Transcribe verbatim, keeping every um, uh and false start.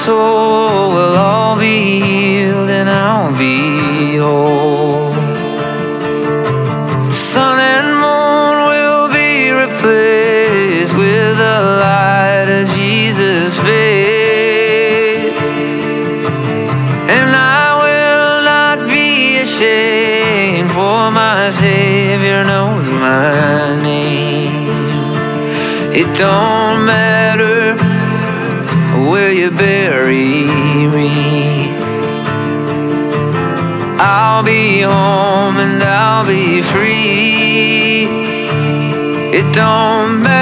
soul will all be healed and I'll be whole. Sun and moon will be replaced with the light of Jesus' face, and I will not be ashamed, for my Savior knows my name. It don't matter where you bury me, I'll be home and I'll be free. It don't matter